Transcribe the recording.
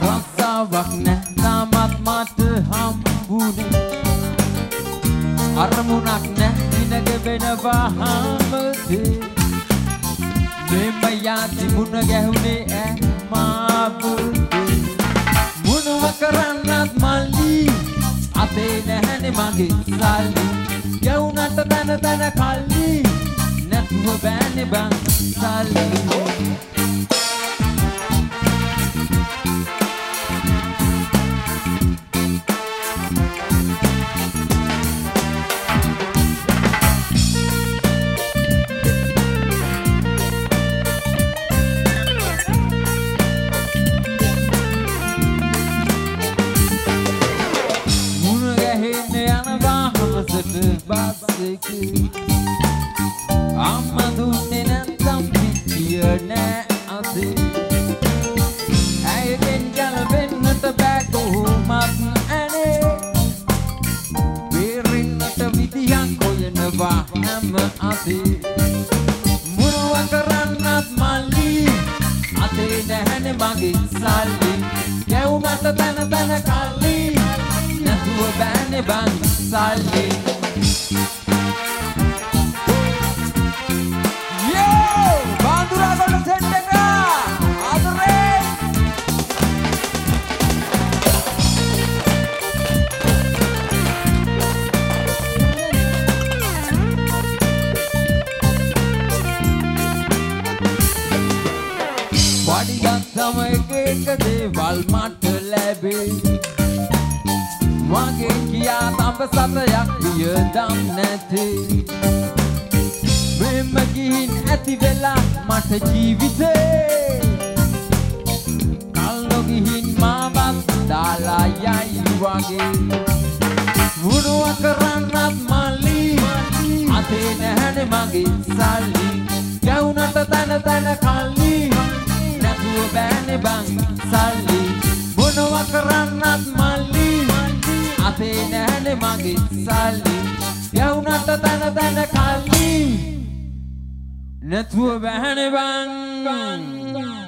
රස්සාවක් නැතාමත් මට හම්බුනේ අරමුණක් නැතිනක වෙනවා හැමදේ මෙම යති මුණ ගැහුනේ මාබුදේ මොනව කරන්නත් මල්ලි අතේ නැහැනේ මගේ සල්ලි යවුනට තන තන කල්ලි නැතුව බෑනේ බං සල්ලි අම්මා දුන්නේ නැත්තම් පිටිය නෑ අතේ ඇයගෙන් ගැලවෙන්නට බෑ කොහොමත් ඇනේ බේරෙන්නට විදියක් හොයනවා හැම අතේ මොනව කරන්නත් මල්ලි අතේ නැහැනේ මගේ සල්ලි යවුනට තන තන කල්ලි නැතුව බෑනේ බං සල්ලි වඩිගත්තම එක දේවල් මට ලැබේ මගේ කියා තඹ සතයක් වියදම් නැතේ මෙම ගිහින් ඇති වෙලා මට ජීවිතේ කල්ලො ගිහින් මාවත් දාලා යයි වගේ මොනව කරන්නත් මල්ලි අතේ නැහැනේ මගේ සල්ලි යවුනට තන තන කල්ලි නැතුව බෑනේ බං සල්ලි මොනව කරන්නත් මල්ලි අතේ නැහැනේ මගේ සල්ලි යවුනට තන තන කල්ලි නැතුව බෑනේ බං